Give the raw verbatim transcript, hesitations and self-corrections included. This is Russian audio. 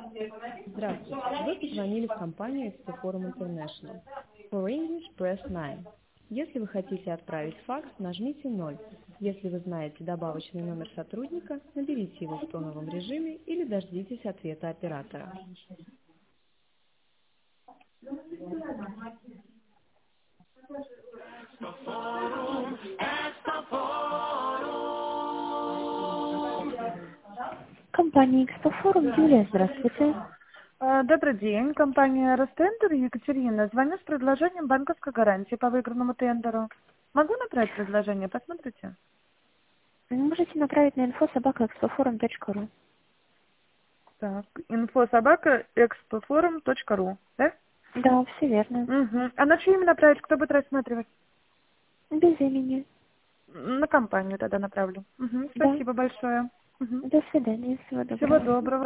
Здравствуйте, вы позвонили в компанию Экспофорум International. For English, press nine. Если вы хотите отправить факс, нажмите ноль. Если вы знаете добавочный номер сотрудника, наберите его в тоновом режиме или дождитесь ответа оператора. Компания Экспофорум. Юлия, здравствуйте. А, Добрый день, компания Ростендер, Екатерина. Звоню с предложением банковской гарантии по выигранному тендеру. Могу направить предложение? Посмотрите. Можете направить на инфо собака экспофорум точка ру. Так, инфо собака экспофорум точка ру, да? Да, все верно. Угу. А на чье имя направить? Кто будет рассматривать? Без имени. На компанию тогда направлю. Угу. Да. Спасибо большое. Угу. До свидания. Всего Всего доброго. доброго.